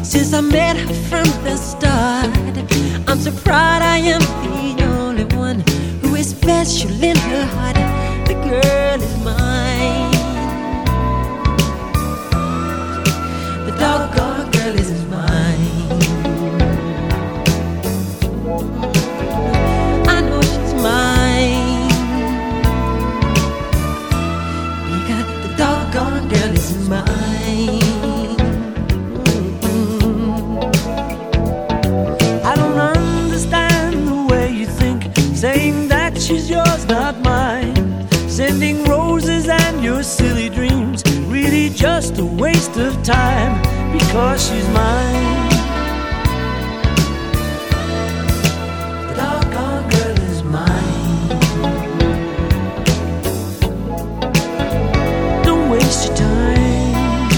since I met her from the start. I'm so proud I am the only one who is special in her heart. The girl is mine. The doggone girl is mine. I know she's mine, because the doggone girl is mine. I don't understand the way you think, saying that she's yours, not mine. Sending roses and your silly dreams, really just a waste of time, because she's mine. The doggone girl is mine. Don't waste your time,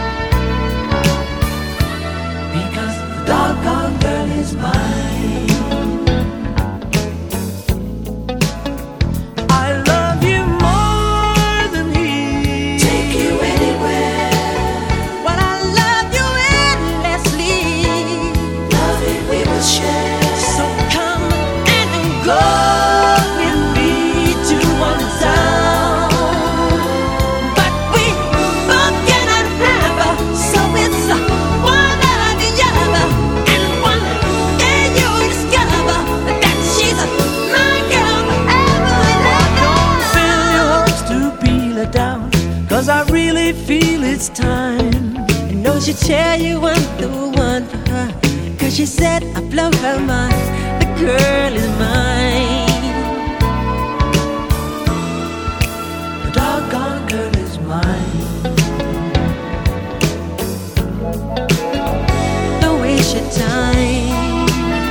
because the doggone girl is mine. Cause I really feel it's time. I know she'll tell you I'm the one for her, cause she said I blow her mind. The girl is mine. The doggone girl is mine. Don't waste your time,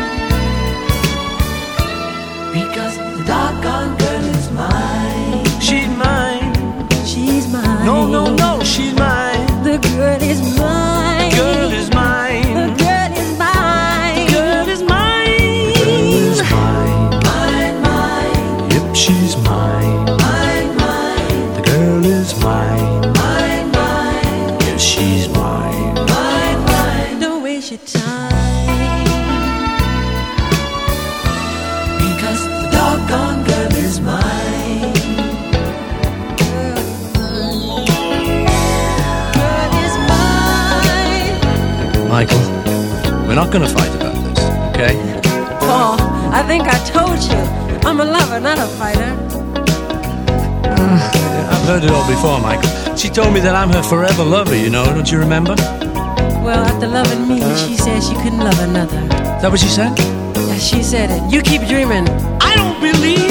because the doggone girl is mine. She's mine. She's mine. No, no, no, she's mine. The girl is mine. The girl is mine. The girl is mine. The girl is mine. The girl is mine. Mine, mine. Yep, she's mine. Mine, mine. The girl is mine. Mine, mine. Yes, she's mine. Mine, mine. Don't waste your time, because the doggone girl is mine. Michael, we're not going to fight about this, okay? Paul, I think I told you, I'm a lover, not a fighter. I've heard it all before, Michael. She told me that I'm her forever lover, you know, don't you remember? Well, after loving me, she said she couldn't love another. Is that what she said? Yeah, she said it. You keep dreaming. I don't believe